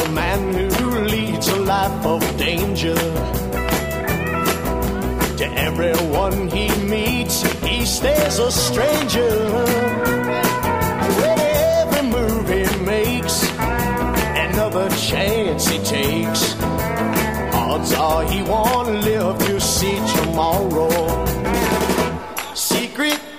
a man who leads a life of danger. To everyone he meets, he stays a stranger. With every move he makes, another chance he takes, odds are he won't live to see tomorrow. Secret